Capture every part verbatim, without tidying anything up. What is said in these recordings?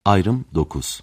Ayrım dokuz.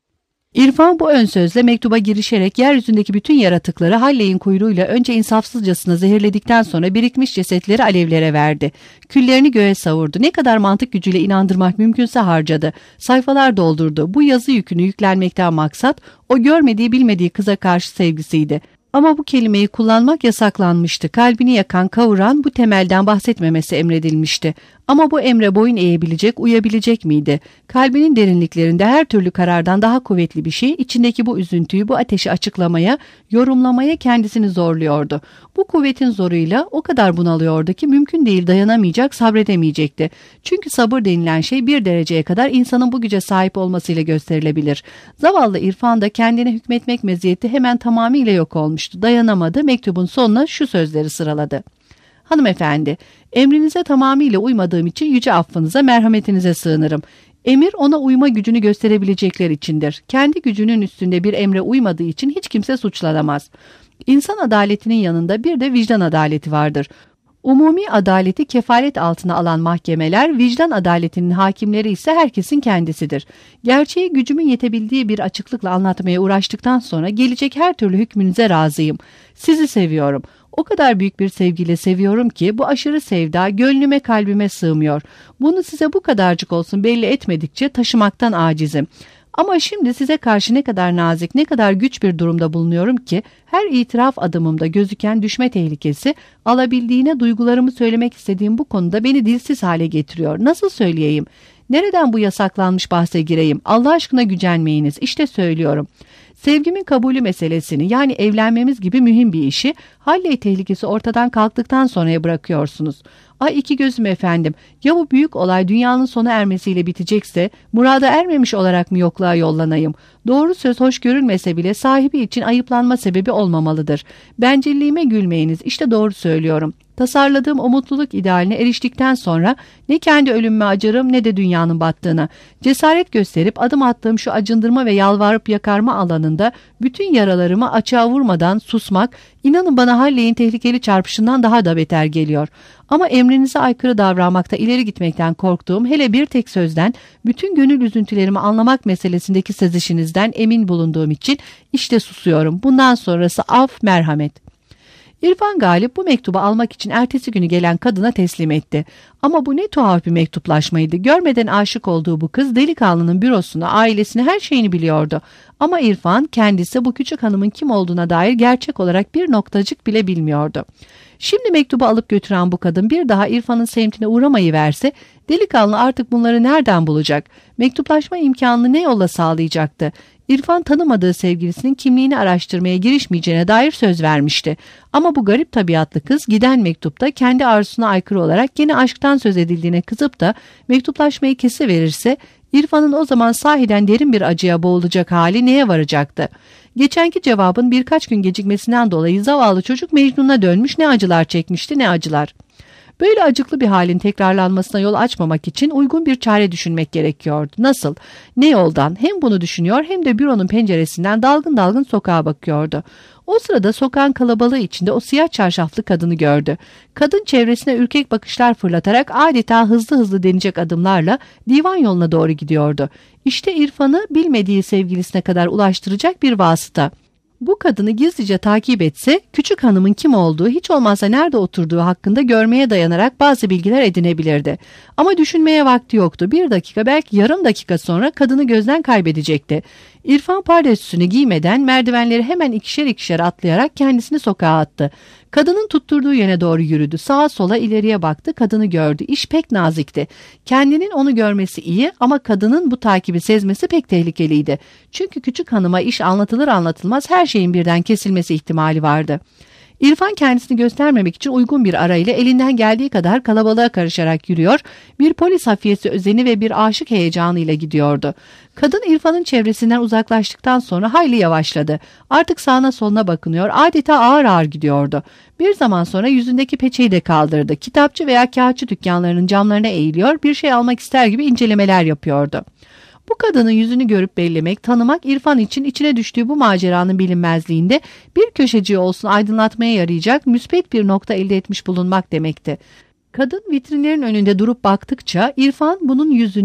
İrfan bu ön sözle mektuba girişerek yeryüzündeki bütün yaratıkları Halley'in kuyruğuyla önce insafsızcasına zehirledikten sonra birikmiş cesetleri alevlere verdi. Küllerini göğe savurdu. Ne kadar mantık gücüyle inandırmak mümkünse harcadı. Sayfalar doldurdu. Bu yazı yükünü yüklenmekten maksat o görmediği bilmediği kıza karşı sevgisiydi. Ama bu kelimeyi kullanmak yasaklanmıştı. Kalbini yakan, kavuran bu temelden bahsetmemesi emredilmişti. Ama bu emre boyun eğebilecek, uyabilecek miydi? Kalbinin derinliklerinde her türlü karardan daha kuvvetli bir şey, içindeki bu üzüntüyü, bu ateşi açıklamaya, yorumlamaya kendisini zorluyordu. Bu kuvvetin zoruyla o kadar bunalıyordu ki mümkün değil, dayanamayacak, sabredemeyecekti. Çünkü sabır denilen şey bir dereceye kadar insanın bu güce sahip olmasıyla gösterilebilir. Zavallı İrfan da kendine hükmetmek meziyeti hemen tamamıyla yok olmuştu. Dayanamadı, mektubun sonuna şu sözleri sıraladı. Hanımefendi, emrinize tamamıyla uymadığım için yüce affınıza, merhametinize sığınırım. Emir ona uyma gücünü gösterebilecekler içindir. Kendi gücünün üstünde bir emre uymadığı için hiç kimse suçlanamaz. İnsan adaletinin yanında bir de vicdan adaleti vardır. Umumi adaleti kefalet altına alan mahkemeler, vicdan adaletinin hakimleri ise herkesin kendisidir. Gerçeği gücümün yetebildiği bir açıklıkla anlatmaya uğraştıktan sonra gelecek her türlü hükmünüze razıyım. Sizi seviyorum. O kadar büyük bir sevgiyle seviyorum ki bu aşırı sevda gönlüme kalbime sığmıyor. Bunu size bu kadarcık olsun belli etmedikçe taşımaktan acizim. Ama şimdi size karşı ne kadar nazik, ne kadar güç bir durumda bulunuyorum ki her itiraf adımımda gözüken düşme tehlikesi alabildiğine duygularımı söylemek istediğim bu konuda beni dilsiz hale getiriyor. Nasıl söyleyeyim? Nereden bu yasaklanmış bahse gireyim? Allah aşkına gücenmeyiniz. İşte söylüyorum. Sevgimin kabulü meselesini, yani evlenmemiz gibi mühim bir işi Halley tehlikesi ortadan kalktıktan sonraya bırakıyorsunuz. Ay iki gözüm efendim, ya bu büyük olay dünyanın sona ermesiyle bitecekse murada ermemiş olarak mı yokluğa yollanayım? Doğru söz hoş görülmese bile sahibi için ayıplanma sebebi olmamalıdır. Bencilliğime gülmeyiniz, işte doğru söylüyorum. Tasarladığım o mutluluk idealine eriştikten sonra ne kendi ölümüme acırım ne de dünyanın battığına. Cesaret gösterip adım attığım şu acındırma ve yalvarıp yakarma alanında bütün yaralarımı açığa vurmadan susmak, inanın bana Halley'in tehlikeli çarpışından daha da beter geliyor. Ama emrinize aykırı davranmakta ileri gitmekten korktuğum hele bir tek sözden, bütün gönül üzüntülerimi anlamak meselesindeki sezişinizden emin bulunduğum için işte susuyorum. Bundan sonrası af, merhamet. İrfan Galip bu mektubu almak için ertesi günü gelen kadına teslim etti. Ama bu ne tuhaf bir mektuplaşmaydı. Görmeden aşık olduğu bu kız delikanlının bürosunu, ailesini, her şeyini biliyordu. Ama İrfan kendisi bu küçük hanımın kim olduğuna dair gerçek olarak bir noktacık bile bilmiyordu. Şimdi mektubu alıp götüren bu kadın bir daha İrfan'ın semtine uğramayı verse, delikanlı artık bunları nereden bulacak? Mektuplaşma imkanını ne yolla sağlayacaktı? İrfan tanımadığı sevgilisinin kimliğini araştırmaya girişmeyeceğine dair söz vermişti. Ama bu garip tabiatlı kız giden mektupta kendi arzusuna aykırı olarak yine aşktan söz edildiğine kızıp da mektuplaşmayı kesiverirse İrfan'ın o zaman sahiden derin bir acıya boğulacak hali neye varacaktı? Geçenki cevabın birkaç gün gecikmesinden dolayı zavallı çocuk Mecnun'a dönmüş, ne acılar çekmişti, ne acılar. Böyle acıklı bir halin tekrarlanmasına yol açmamak için uygun bir çare düşünmek gerekiyordu. Nasıl? Ne yoldan? Hem bunu düşünüyor hem de büronun penceresinden dalgın dalgın sokağa bakıyordu. O sırada sokağın kalabalığı içinde o siyah çarşaflı kadını gördü. Kadın çevresine ürkek bakışlar fırlatarak adeta hızlı hızlı denecek adımlarla divan yoluna doğru gidiyordu. İşte İrfan'ı bilmediği sevgilisine kadar ulaştıracak bir vasıta. Bu kadını gizlice takip etse küçük hanımın kim olduğu, hiç olmazsa nerede oturduğu hakkında görmeye dayanarak bazı bilgiler edinebilirdi. Ama düşünmeye vakti yoktu. Bir dakika, belki yarım dakika sonra kadını gözden kaybedecekti. İrfan pardesüsünü giymeden merdivenleri hemen ikişer ikişer atlayarak kendisini sokağa attı. Kadının tutturduğu yöne doğru yürüdü. Sağa sola ileriye baktı, kadını gördü. İş pek nazikti. Kendinin onu görmesi iyi ama kadının bu takibi sezmesi pek tehlikeliydi. Çünkü küçük hanıma iş anlatılır anlatılmaz her şeyin birden kesilmesi ihtimali vardı. İrfan kendisini göstermemek için uygun bir arayla elinden geldiği kadar kalabalığa karışarak yürüyor, bir polis hafiyesi özeni ve bir aşık heyecanıyla gidiyordu. Kadın İrfan'ın çevresinden uzaklaştıktan sonra hayli yavaşladı. Artık sağına soluna bakınıyor, adeta ağır ağır gidiyordu. Bir zaman sonra yüzündeki peçeyi de kaldırdı. Kitapçı veya kağıtçı dükkanlarının camlarına eğiliyor, bir şey almak ister gibi incelemeler yapıyordu. Bu kadının yüzünü görüp bellemek, tanımak İrfan için içine düştüğü bu maceranın bilinmezliğinde bir köşeci olsun aydınlatmaya yarayacak müspet bir nokta elde etmiş bulunmak demekti. Kadın vitrinlerin önünde durup baktıkça İrfan bunun yüzünü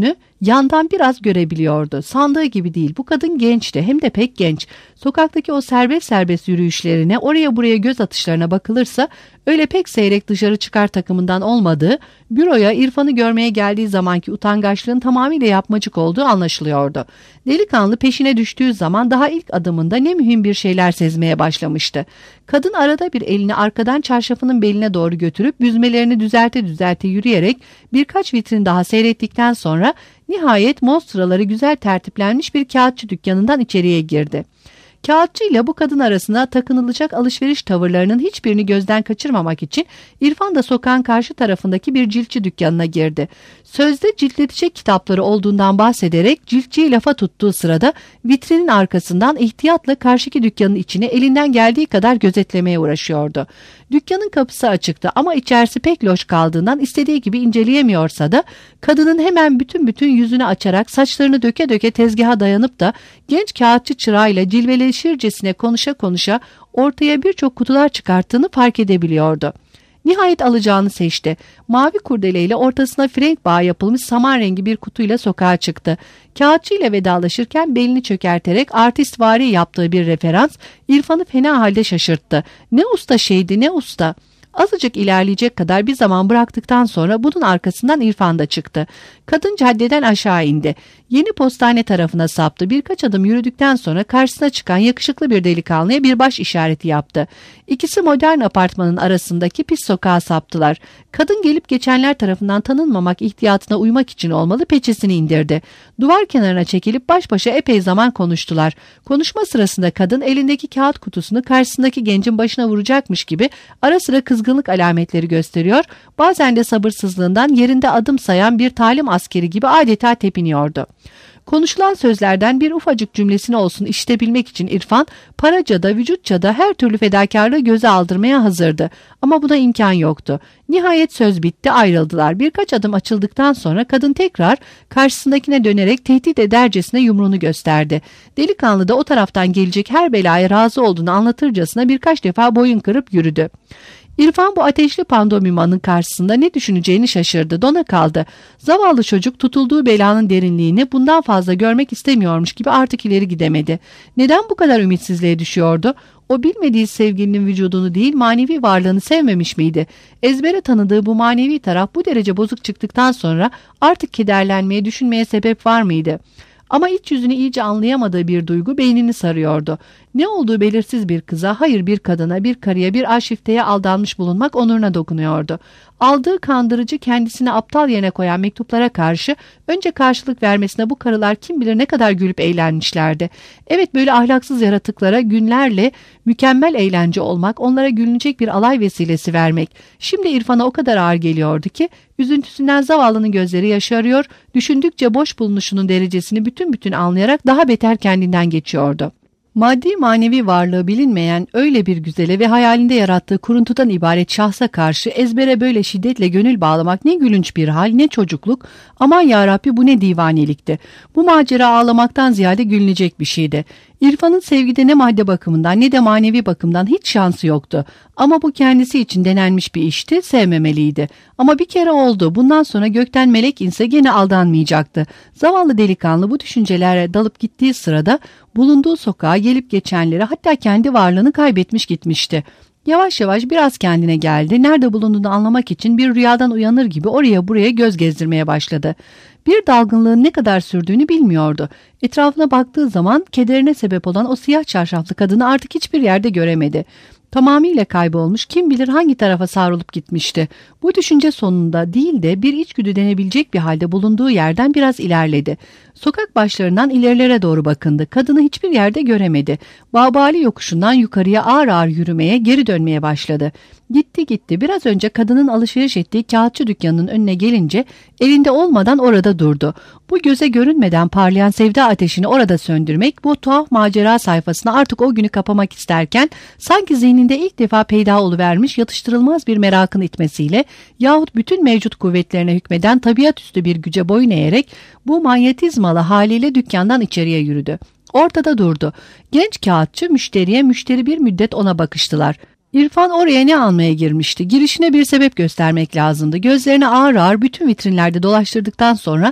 Yandan biraz görebiliyordu. Sandığı gibi değil. Bu kadın gençti, hem de pek genç. Sokaktaki o serbest serbest yürüyüşlerine, oraya buraya göz atışlarına bakılırsa öyle pek seyrek dışarı çıkar takımından olmadığı, büroya İrfan'ı görmeye geldiği zamanki utangaçlığın tamamıyla yapmacık olduğu anlaşılıyordu. Delikanlı peşine düştüğü zaman daha ilk adımında ne mühim bir şeyler sezmeye başlamıştı. Kadın arada bir elini arkadan çarşafının beline doğru götürüp büzmelerini düzelte düzelte yürüyerek birkaç vitrin daha seyrettikten sonra nihayet monstraları güzel tertiplenmiş bir kağıtçı dükkanından içeriye girdi. Kağıtçı ile bu kadın arasına takınılacak alışveriş tavırlarının hiçbirini gözden kaçırmamak için İrfan da sokağın karşı tarafındaki bir ciltçi dükkanına girdi. Sözde ciltletecek kitapları olduğundan bahsederek ciltçiyi lafa tuttuğu sırada vitrinin arkasından ihtiyatla karşıki dükkanın içine elinden geldiği kadar gözetlemeye uğraşıyordu. Dükkanın kapısı açıktı ama içerisi pek loş kaldığından istediği gibi inceleyemiyorsa da kadının hemen bütün bütün yüzünü açarak saçlarını döke döke tezgaha dayanıp da genç kağıtçı çırağıyla cilveleşircesine konuşa konuşa ortaya birçok kutular çıkarttığını fark edebiliyordu. Nihayet alacağını seçti. Mavi kurdeleyle ortasına frenk bağı yapılmış saman rengi bir kutuyla sokağa çıktı. Kağıtçı ile vedalaşırken belini çökerterek artistvari yaptığı bir referans İrfan'ı fena halde şaşırttı. Ne usta şeydi, ne usta. Azıcık ilerleyecek kadar bir zaman bıraktıktan sonra bunun arkasından İrfan da çıktı. Kadın caddeden aşağı indi. Yeni postane tarafına saptı. Birkaç adım yürüdükten sonra karşısına çıkan yakışıklı bir delikanlıya bir baş işareti yaptı. İkisi modern apartmanın arasındaki pis sokağa saptılar. Kadın gelip geçenler tarafından tanınmamak ihtiyatına uymak için olmalı peçesini indirdi. Duvar kenarına çekilip baş başa epey zaman konuştular. Konuşma sırasında kadın elindeki kağıt kutusunu karşısındaki gencin başına vuracakmış gibi ara sıra kızgınlık alametleri gösteriyor, bazen de sabırsızlığından yerinde adım sayan bir talim askeri gibi adeta tepiniyordu. Konuşulan sözlerden bir ufacık cümlesini olsun işitebilmek için İrfan, paraca da vücutça da her türlü fedakarlığı göze aldırmaya hazırdı. Ama buna imkan yoktu. Nihayet söz bitti, ayrıldılar. Birkaç adım açıldıktan sonra kadın tekrar karşısındakine dönerek tehdit edercesine yumruğunu gösterdi. Delikanlı da o taraftan gelecek her belaya razı olduğunu anlatırcasına birkaç defa boyun kırıp yürüdü. İrfan bu ateşli pandomimanın karşısında ne düşüneceğini şaşırdı, dona kaldı. Zavallı çocuk tutulduğu belanın derinliğini bundan fazla görmek istemiyormuş gibi artık ileri gidemedi. Neden bu kadar ümitsizliğe düşüyordu? O bilmediği sevgilinin vücudunu değil manevi varlığını sevmemiş miydi? Ezbere tanıdığı bu manevi taraf bu derece bozuk çıktıktan sonra artık kederlenmeye, düşünmeye sebep var mıydı? Ama iç yüzünü iyice anlayamadığı bir duygu beynini sarıyordu. Ne olduğu belirsiz bir kıza, hayır bir kadına, bir karıya, bir aşifteye aldanmış bulunmak onuruna dokunuyordu. Aldığı kandırıcı, kendisini aptal yerine koyan mektuplara karşı önce karşılık vermesine bu karılar kim bilir ne kadar gülüp eğlenmişlerdi. Evet, böyle ahlaksız yaratıklara günlerle mükemmel eğlence olmak, onlara gülünecek bir alay vesilesi vermek. Şimdi İrfan'a o kadar ağır geliyordu ki üzüntüsünden zavallının gözleri yaşarıyor, düşündükçe boş bulunuşunun derecesini bütün bütün anlayarak daha beter kendinden geçiyordu. Maddi manevi varlığı bilinmeyen öyle bir güzele ve hayalinde yarattığı kuruntudan ibaret şahsa karşı ezbere böyle şiddetle gönül bağlamak ne gülünç bir hal, ne çocukluk, aman yarabbi bu ne divanelikti. Bu macera ağlamaktan ziyade gülünecek bir şeydi. İrfan'ın sevgide ne madde bakımından ne de manevi bakımdan hiç şansı yoktu. Ama bu kendisi için denenmiş bir işti, sevmemeliydi. Ama bir kere oldu, bundan sonra gökten melek inse gene aldanmayacaktı. Zavallı delikanlı bu düşüncelere dalıp gittiği sırada bulunduğu sokağa gelip geçenleri, hatta kendi varlığını kaybetmiş gitmişti. Yavaş yavaş biraz kendine geldi. Nerede bulunduğunu anlamak için bir rüyadan uyanır gibi oraya buraya göz gezdirmeye başladı. Bir dalgınlığın ne kadar sürdüğünü bilmiyordu. Etrafına baktığı zaman kederine sebep olan o siyah çarşaflı kadını artık hiçbir yerde göremedi. Tamamıyla kaybolmuş, kim bilir hangi tarafa savrulup gitmişti. Bu düşünce sonunda değil de bir içgüdü denebilecek bir halde bulunduğu yerden biraz ilerledi. Sokak başlarından ilerilere doğru bakındı. Kadını hiçbir yerde göremedi. Babali yokuşundan yukarıya ağır ağır yürümeye, geri dönmeye başladı. Gitti gitti. Biraz önce kadının alışveriş ettiği kağıtçı dükkanının önüne gelince elinde olmadan orada durdu. Bu göze görünmeden parlayan sevda ateşini orada söndürmek, bu tuhaf macera sayfasına artık o günü kapamak isterken sanki zihninde ilk defa peyda oluvermiş yatıştırılmaz bir merakın itmesiyle yahut bütün mevcut kuvvetlerine hükmeden tabiatüstü bir güce boyun eğerek bu manyetizmalı haliyle dükkandan içeriye yürüdü. Ortada durdu. Genç kağıtçı müşteriye, müşteri bir müddet ona bakıştılar. İrfan oraya ne almaya girmişti? Girişine bir sebep göstermek lazımdı. Gözlerini ağır ağır bütün vitrinlerde dolaştırdıktan sonra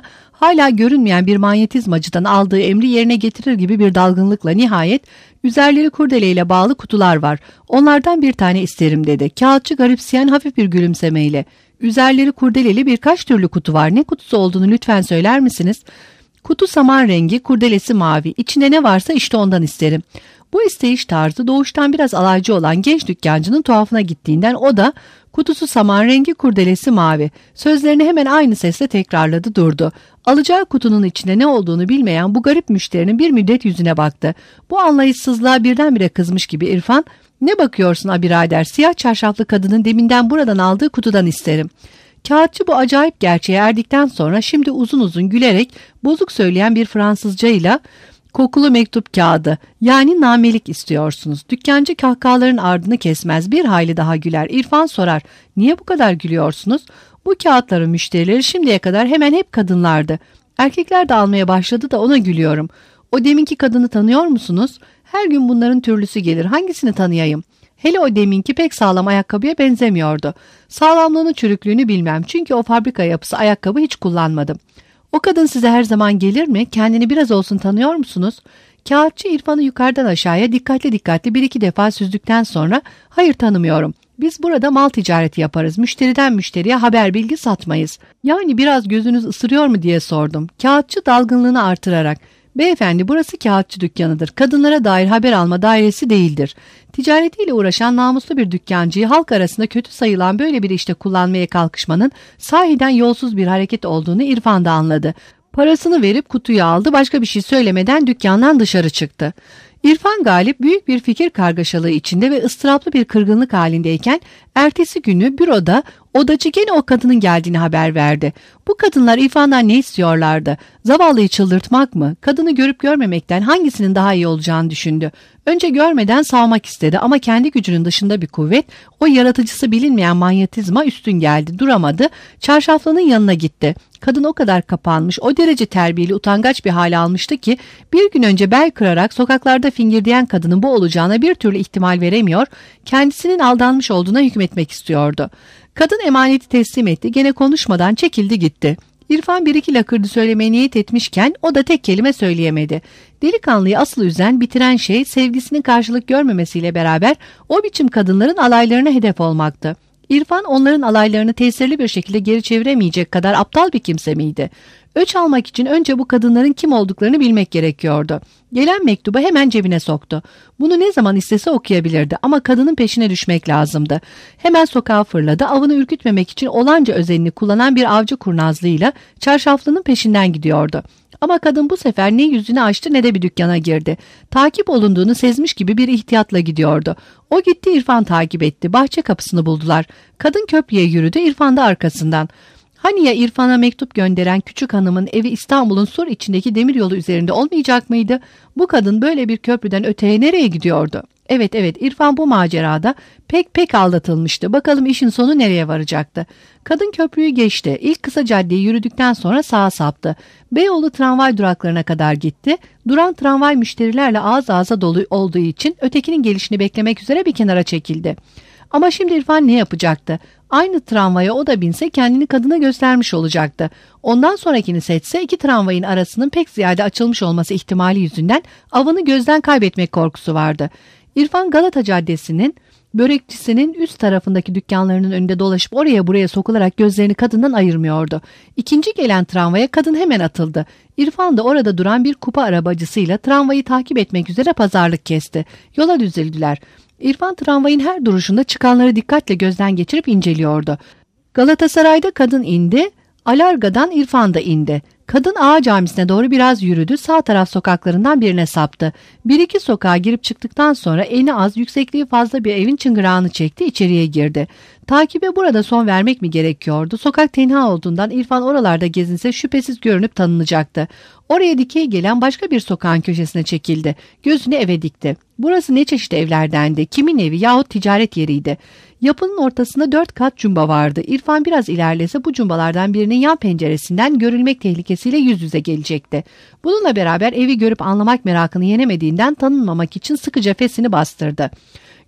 hala görünmeyen bir manyetizmacıdan aldığı emri yerine getirir gibi bir dalgınlıkla nihayet üzerleri kurdeleyle bağlı kutular var. Onlardan bir tane isterim dedi. Kağıtçı garipseyen hafif bir gülümsemeyle. Üzerleri kurdeleli birkaç türlü kutu var. Ne kutusu olduğunu lütfen söyler misiniz? Kutu saman rengi, kurdelesi mavi. İçinde ne varsa işte ondan isterim. Bu isteyiş tarzı doğuştan biraz alaycı olan genç dükkancının tuhafına gittiğinden o da kutusu saman rengi, kurdelesi mavi. Sözlerini hemen aynı sesle tekrarladı durdu. Alacağı kutunun içinde ne olduğunu bilmeyen bu garip müşterinin bir müddet yüzüne baktı. Bu anlayışsızlığa birdenbire kızmış gibi İrfan, "Ne bakıyorsun a birader, siyah çarşaflı kadının deminden buradan aldığı kutudan isterim." Kağıtçı bu acayip gerçeğe erdikten sonra şimdi uzun uzun gülerek bozuk söyleyen bir Fransızcayla "Kokulu mektup kağıdı, yani namelik istiyorsunuz." Dükkancı kahkahaların ardını kesmez, bir hayli daha güler. İrfan sorar, "Niye bu kadar gülüyorsunuz?" Bu kağıtların müşterileri şimdiye kadar hemen hep kadınlardı. Erkekler de almaya başladı da ona gülüyorum. "O deminki kadını tanıyor musunuz? Her gün bunların türlüsü gelir. Hangisini tanıyayım?" Hele o deminki pek sağlam ayakkabıya benzemiyordu. Sağlamlığını çürüklüğünü bilmem, çünkü o fabrika yapısı ayakkabı hiç kullanmadım. "O kadın size her zaman gelir mi? Kendini biraz olsun tanıyor musunuz?" Kağıtçı İrfan'ı yukarıdan aşağıya dikkatli dikkatli bir iki defa süzdükten sonra "Hayır, tanımıyorum. Biz burada mal ticareti yaparız. Müşteriden müşteriye haber bilgi satmayız." "Yani biraz gözünüz ısırıyor mu?" diye sordum. Kağıtçı dalgınlığını artırarak, "Beyefendi, burası kağıtçı dükkanıdır. Kadınlara dair haber alma dairesi değildir. Ticaretiyle uğraşan namuslu bir dükkancıyı halk arasında kötü sayılan böyle bir işte kullanmaya kalkışmanın sahiden yolsuz bir hareket olduğunu İrfan da anladı. Parasını verip kutuyu aldı, başka bir şey söylemeden dükkandan dışarı çıktı. İrfan Galip büyük bir fikir kargaşalığı içinde ve ıstıraplı bir kırgınlık halindeyken ertesi günü büroda odacı gene o kadının geldiğini haber verdi. Bu kadınlar İrfan'dan ne istiyorlardı? Zavallıyı çıldırtmak mı? Kadını görüp görmemekten hangisinin daha iyi olacağını düşündü. Önce görmeden savmak istedi ama kendi gücünün dışında bir kuvvet, o yaratıcısı bilinmeyen manyetizma üstün geldi. Duramadı, çarşaflının yanına gitti. Kadın o kadar kapanmış, o derece terbiyeli, utangaç bir hale almıştı ki bir gün önce bel kırarak sokaklarda fingirdeyen kadının bu olacağına bir türlü ihtimal veremiyor, kendisinin aldanmış olduğuna hükmetmek istiyordu. Kadın emaneti teslim etti, gene konuşmadan çekildi gitti. İrfan bir iki lakırdı söylemeye niyet etmişken o da tek kelime söyleyemedi. Delikanlıyı asıl üzen, bitiren şey sevgisinin karşılık görmemesiyle beraber o biçim kadınların alaylarına hedef olmaktı. İrfan onların alaylarını tesirli bir şekilde geri çeviremeyecek kadar aptal bir kimse miydi? Öç almak için önce bu kadınların kim olduklarını bilmek gerekiyordu. Gelen mektubu hemen cebine soktu. Bunu ne zaman istese okuyabilirdi ama kadının peşine düşmek lazımdı. Hemen sokağa fırladı. Avını ürkütmemek için olanca özenini kullanan bir avcı kurnazlığıyla çarşaflının peşinden gidiyordu. Ama kadın bu sefer ne yüzünü açtı ne de bir dükkana girdi. Takip olunduğunu sezmiş gibi bir ihtiyatla gidiyordu. O gitti, İrfan takip etti. Bahçe kapısını buldular. Kadın köprüye yürüdü, İrfan da arkasından. Hani ya İrfan'a mektup gönderen küçük hanımın evi İstanbul'un sur içindeki demiryolu üzerinde olmayacak mıydı? Bu kadın böyle bir köprüden öteye nereye gidiyordu? Evet evet İrfan bu macerada pek pek aldatılmıştı. Bakalım işin sonu nereye varacaktı? Kadın köprüyü geçti. İlk kısa caddeyi yürüdükten sonra sağa saptı. Beyoğlu tramvay duraklarına kadar gitti. Duran tramvay müşterilerle ağız ağza dolu olduğu için ötekinin gelişini beklemek üzere bir kenara çekildi. Ama şimdi İrfan ne yapacaktı? Aynı tramvaya o da binse kendini kadına göstermiş olacaktı. Ondan sonrakini seçse iki tramvayın arasının pek ziyade açılmış olması ihtimali yüzünden avını gözden kaybetmek korkusu vardı. İrfan Galata Caddesi'nin börekçisinin üst tarafındaki dükkanlarının önünde dolaşıp oraya buraya sokularak gözlerini kadından ayırmıyordu. İkinci gelen tramvaya kadın hemen atıldı. İrfan da orada duran bir kupa arabacısıyla tramvayı takip etmek üzere pazarlık kesti. Yola düzüldüler. İrfan tramvayın her duruşunda çıkanları dikkatle gözden geçirip inceliyordu. Galatasaray'da kadın indi, Alarga'dan İrfan da indi. Kadın Ağa Camisi'ne doğru biraz yürüdü, sağ taraf sokaklarından birine saptı. Bir iki sokağa girip çıktıktan sonra eni az, yüksekliği fazla bir evin çıngırağını çekti, içeriye girdi. Takibe burada son vermek mi gerekiyordu? Sokak tenha olduğundan İrfan oralarda gezinse şüphesiz görünüp tanınacaktı. Oraya dikey gelen başka bir sokağın köşesine çekildi. Gözünü eve dikti. Burası ne çeşit evlerdendi? Kimin evi yahut ticaret yeriydi? Yapının ortasında dört kat cumba vardı. İrfan biraz ilerlese bu cumbalardan birinin yan penceresinden görülmek tehlikesiyle yüz yüze gelecekti. Bununla beraber evi görüp anlamak merakını yenemediğinden tanınmamak için sıkıca fesini bastırdı.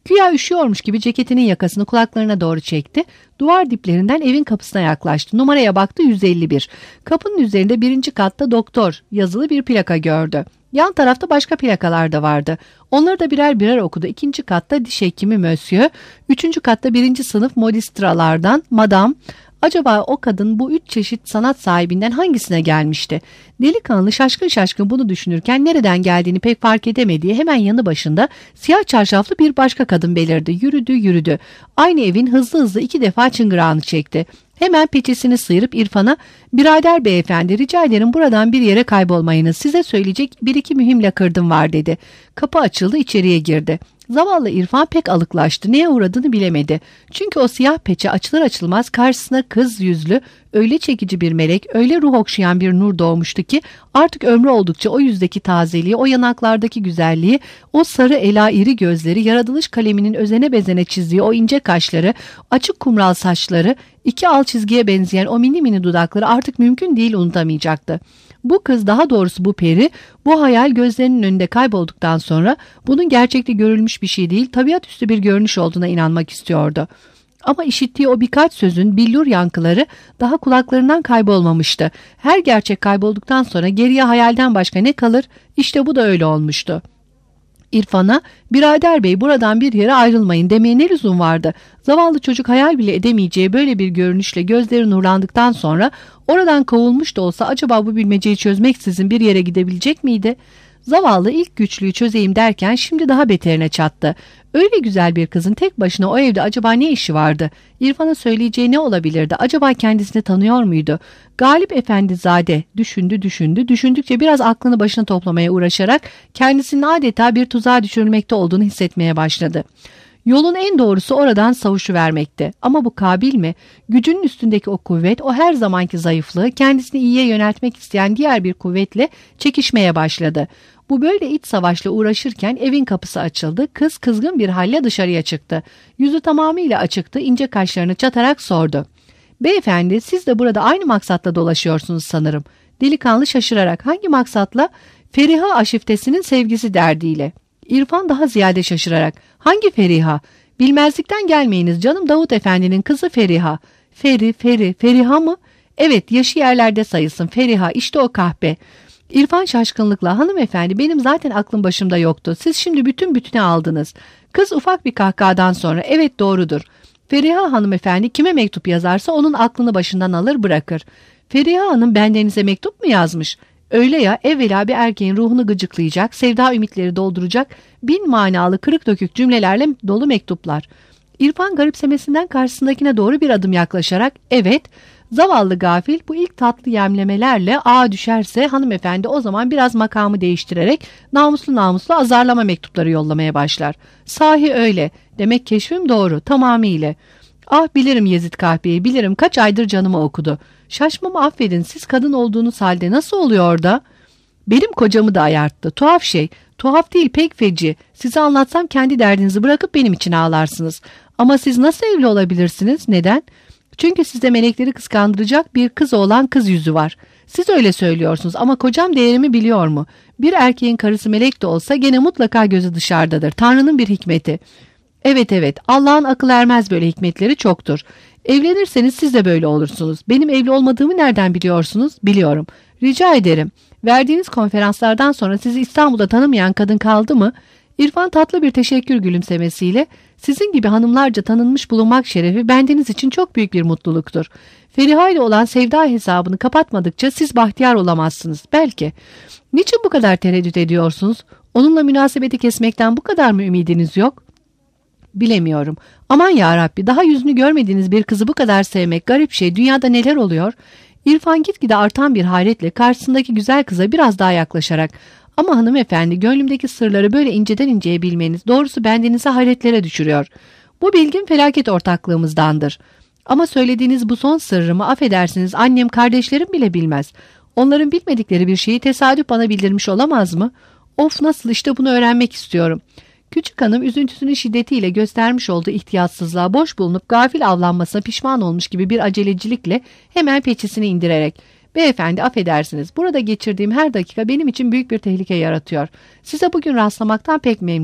Güya üşüyormuş gibi ceketinin yakasını kulaklarına doğru çekti. Duvar diplerinden evin kapısına yaklaştı. Numaraya baktı, yüz elli bir. Kapının üzerinde birinci katta doktor yazılı bir plaka gördü. Yan tarafta başka plakalar da vardı. Onları da birer birer okudu. İkinci katta diş hekimi Monsieur, üçüncü katta birinci sınıf modistralardan Madame. Acaba o kadın bu üç çeşit sanat sahibinden hangisine gelmişti? Delikanlı şaşkın şaşkın bunu düşünürken nereden geldiğini pek fark edemediği hemen yanı başında siyah çarşaflı bir başka kadın belirdi. Yürüdü yürüdü. Aynı evin hızlı hızlı iki defa çıngırağını çekti. Hemen peçesini sıyırıp İrfan'a, "Birader beyefendi, rica ederim buradan bir yere kaybolmayınız. Size söyleyecek bir iki mühim lakırdım var," dedi. Kapı açıldı, içeriye girdi. Zavallı İrfan pek alıklaştı. Neye uğradığını bilemedi. Çünkü o siyah peçe açılır açılmaz karşısına kız yüzlü, öyle çekici bir melek, öyle ruh okşayan bir nur doğmuştu ki artık ömrü oldukça o yüzdeki tazeliği, o yanaklardaki güzelliği, o sarı ela iri gözleri, yaratılış kaleminin özene bezene çizdiği o ince kaşları, açık kumral saçları, iki al çizgiye benzeyen o mini mini dudakları artık mümkün değil unutamayacaktı. Bu kız, daha doğrusu bu peri, bu hayal gözlerinin önünde kaybolduktan sonra bunun gerçekte görülmüş bir şey değil, tabiatüstü bir görünüş olduğuna inanmak istiyordu. Ama işittiği o birkaç sözün billur yankıları daha kulaklarından kaybolmamıştı. Her gerçek kaybolduktan sonra geriye hayalden başka ne kalır? İşte bu da öyle olmuştu. İrfan'a, "Birader bey, buradan bir yere ayrılmayın," demeye ne lüzum vardı? Zavallı çocuk hayal bile edemeyeceği böyle bir görünüşle gözleri nurlandıktan sonra oradan kovulmuş da olsa acaba bu bilmeceyi çözmeksizin bir yere gidebilecek miydi? Zavallı ilk güçlüğü çözeyim derken şimdi daha beterine çattı. Öyle güzel bir kızın tek başına o evde acaba ne işi vardı? İrfan'a söyleyeceği ne olabilirdi? Acaba kendisini tanıyor muydu? Galip Efendizade düşündü düşündü. Düşündükçe biraz aklını başına toplamaya uğraşarak kendisinin adeta bir tuzağa düşürülmekte olduğunu hissetmeye başladı. Yolun en doğrusu oradan savuşuvermekti. Ama bu kabil mi? Gücünün üstündeki o kuvvet, o her zamanki zayıflığı kendisini iyiye yöneltmek isteyen diğer bir kuvvetle çekişmeye başladı. Bu böyle iç savaşla uğraşırken evin kapısı açıldı. Kız kızgın bir halle dışarıya çıktı. Yüzü tamamıyla açıktı. İnce kaşlarını çatarak sordu. "Beyefendi, siz de burada aynı maksatla dolaşıyorsunuz sanırım." Delikanlı şaşırarak, "Hangi maksatla?" "Feriha aşiftesinin sevgisi derdiyle." İrfan daha ziyade şaşırarak, "Hangi Feriha?" "Bilmezlikten gelmeyiniz canım, Davut Efendi'nin kızı Feriha." "Feri, Feri, Feriha mı?" "Evet, yaşı yerlerde sayılsın, Feriha, işte o kahpe." İrfan şaşkınlıkla, "Hanımefendi, benim zaten aklım başımda yoktu. Siz şimdi bütün bütüne aldınız." Kız ufak bir kahkahadan sonra, "Evet, doğrudur. Feriha hanımefendi kime mektup yazarsa onun aklını başından alır bırakır." "Feriha Hanım bendenize mektup mu yazmış?" "Öyle ya, evvela bir erkeğin ruhunu gıcıklayacak, sevda ümitleri dolduracak bin manalı kırık dökük cümlelerle dolu mektuplar." İrfan garipsemesinden karşısındakine doğru bir adım yaklaşarak, "Evet." Zavallı gafil bu ilk tatlı yemlemelerle ağa düşerse hanımefendi o zaman biraz makamı değiştirerek namuslu namuslu azarlama mektupları yollamaya başlar. "Sahi öyle. Demek keşfim doğru, tamamıyla." "Ah, bilirim Yezid kahpeyi, bilirim, kaç aydır canımı okudu." "Şaşmamı affedin, siz kadın olduğunuz halde nasıl oluyor da?" "Benim kocamı da ayarttı. Tuhaf şey. Tuhaf değil, pek feci. Size anlatsam kendi derdinizi bırakıp benim için ağlarsınız. Ama siz nasıl evli olabilirsiniz? Neden?" "Çünkü sizde melekleri kıskandıracak bir kız olan kız yüzü var." "Siz öyle söylüyorsunuz ama kocam değerimi biliyor mu? Bir erkeğin karısı melek de olsa gene mutlaka gözü dışarıdadır. Tanrı'nın bir hikmeti." "Evet evet, Allah'ın akıl ermez böyle hikmetleri çoktur. Evlenirseniz siz de böyle olursunuz. Benim evli olmadığımı nereden biliyorsunuz?" "Biliyorum." "Rica ederim. Verdiğiniz konferanslardan sonra sizi İstanbul'da tanımayan kadın kaldı mı?" İrfan tatlı bir teşekkür gülümsemesiyle, "Sizin gibi hanımlarca tanınmış bulunmak şerefi bendeniz için çok büyük bir mutluluktur. Feriha ile olan sevda hesabını kapatmadıkça siz bahtiyar olamazsınız. Belki." "Niçin bu kadar tereddüt ediyorsunuz? Onunla münasebeti kesmekten bu kadar mı ümidiniz yok?" "Bilemiyorum. Aman yarabbi, daha yüzünü görmediğiniz bir kızı bu kadar sevmek garip şey. Dünyada neler oluyor?" İrfan gitgide artan bir hayretle karşısındaki güzel kıza biraz daha yaklaşarak, "Ama hanımefendi, gönlümdeki sırları böyle inceden inceye bilmeniz doğrusu bendenizi hayretlere düşürüyor. Bu bilgim felaket ortaklığımızdandır. Ama söylediğiniz bu son sırrımı affedersiniz annem, kardeşlerim bile bilmez. Onların bilmedikleri bir şeyi tesadüf bana bildirmiş olamaz mı? Of, nasıl, işte bunu öğrenmek istiyorum." Küçük hanım üzüntüsünün şiddetiyle göstermiş olduğu ihtiyatsızlığa boş bulunup gafil avlanmasına pişman olmuş gibi bir acelecilikle hemen peçesini indirerek, "Beyefendi, affedersiniz. Burada geçirdiğim her dakika benim için büyük bir tehlike yaratıyor. Size bugün rastlamaktan pek memnunum."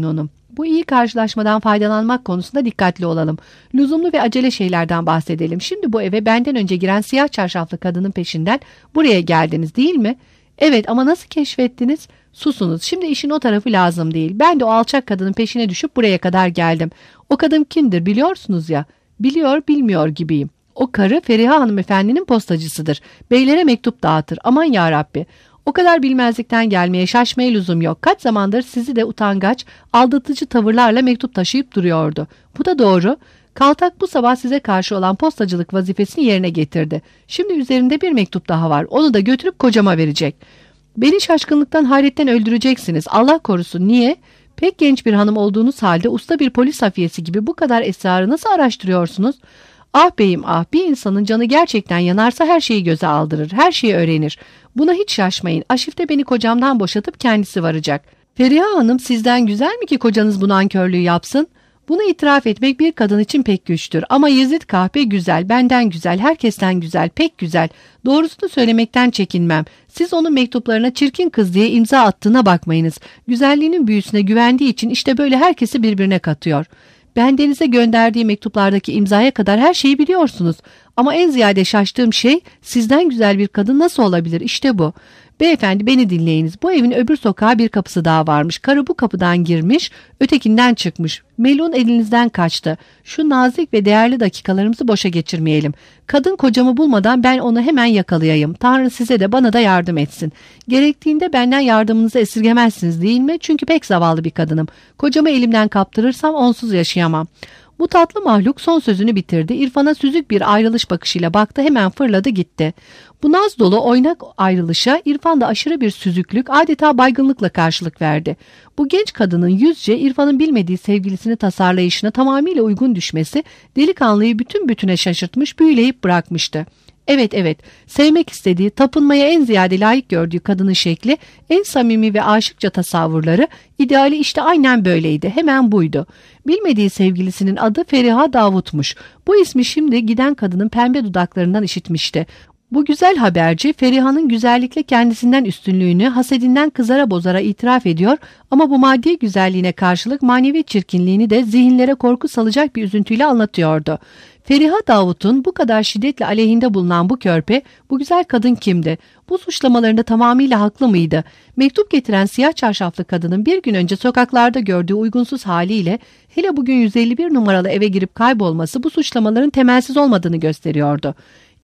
Bu iyi karşılaşmadan faydalanmak konusunda dikkatli olalım. Lüzumlu ve acele şeylerden bahsedelim. Şimdi bu eve benden önce giren siyah çarşaflı kadının peşinden buraya geldiniz değil mi? Evet, ama nasıl keşfettiniz? Susunuz. Şimdi işin o tarafı lazım değil. Ben de o alçak kadının peşine düşüp buraya kadar geldim. O kadın kimdir biliyorsunuz ya. Biliyor bilmiyor gibiyim. O karı Feriha hanımefendinin postacısıdır. Beylere mektup dağıtır. Aman yarabbi. O kadar bilmezlikten gelmeye, şaşmaya lüzum yok. Kaç zamandır sizi de utangaç, aldatıcı tavırlarla mektup taşıyıp duruyordu. Bu da doğru. Kaltak bu sabah size karşı olan postacılık vazifesini yerine getirdi. Şimdi üzerinde bir mektup daha var. Onu da götürüp kocama verecek. Beni şaşkınlıktan, hayretten öldüreceksiniz. Allah korusun. Niye? Pek genç bir hanım olduğunuz halde usta bir polis hafiyesi gibi bu kadar esrarı nasıl araştırıyorsunuz? Ah beyim ah, bir insanın canı gerçekten yanarsa her şeyi göze aldırır, her şeyi öğrenir. Buna hiç şaşmayın. Aşif'te beni kocamdan boşatıp kendisi varacak. Feriha Hanım sizden güzel mi ki kocanız bu nankörlüğü yapsın? Bunu itiraf etmek bir kadın için pek güçtür. Ama Yezid kahpe güzel, benden güzel, herkesten güzel, pek güzel. Doğrusunu söylemekten çekinmem. Siz onun mektuplarına çirkin kız diye imza attığına bakmayınız. Güzelliğinin büyüsüne güvendiği için işte böyle herkesi birbirine katıyor. Bendenize gönderdiği mektuplardaki imzaya kadar her şeyi biliyorsunuz. Ama en ziyade şaştığım şey sizden güzel bir kadın nasıl olabilir? İşte bu. Beyefendi beni dinleyiniz. Bu evin öbür sokağa bir kapısı daha varmış. Karı bu kapıdan girmiş, ötekinden çıkmış. Melun elinizden kaçtı. Şu nazik ve değerli dakikalarımızı boşa geçirmeyelim. Kadın kocamı bulmadan ben onu hemen yakalayayım. Tanrı size de bana da yardım etsin. Gerektiğinde benden yardımınızı esirgemezsiniz değil mi? Çünkü pek zavallı bir kadınım. Kocamı elimden kaptırırsam onsuz yaşayamam. Bu tatlı mahluk son sözünü bitirdi. İrfan'a süzük bir ayrılış bakışıyla baktı, hemen fırladı gitti. Bu naz dolu oynak ayrılışa İrfan da aşırı bir süzüklük, adeta baygınlıkla karşılık verdi. Bu genç kadının yüzce İrfan'ın bilmediği sevgilisini tasarlayışına tamamıyla uygun düşmesi delikanlıyı bütün bütüne şaşırtmış, büyüleyip bırakmıştı. Evet evet, sevmek istediği, tapınmaya en ziyade layık gördüğü kadının şekli, en samimi ve aşıkça tasavvurları, ideali işte aynen böyleydi, hemen buydu. Bilmediği sevgilisinin adı Feriha Davut'muş. Bu ismi şimdi giden kadının pembe dudaklarından işitmişti. Bu güzel haberci Feriha'nın güzellikle kendisinden üstünlüğünü hasedinden kızara bozara itiraf ediyor ama bu maddi güzelliğine karşılık manevi çirkinliğini de zihinlere korku salacak bir üzüntüyle anlatıyordu. Feriha Davut'un bu kadar şiddetle aleyhinde bulunan bu körpe, bu güzel kadın kimdi? Bu suçlamalarında tamamıyla haklı mıydı? Mektup getiren siyah çarşaflı kadının bir gün önce sokaklarda gördüğü uygunsuz haliyle hele bugün yüz elli bir numaralı eve girip kaybolması bu suçlamaların temelsiz olmadığını gösteriyordu.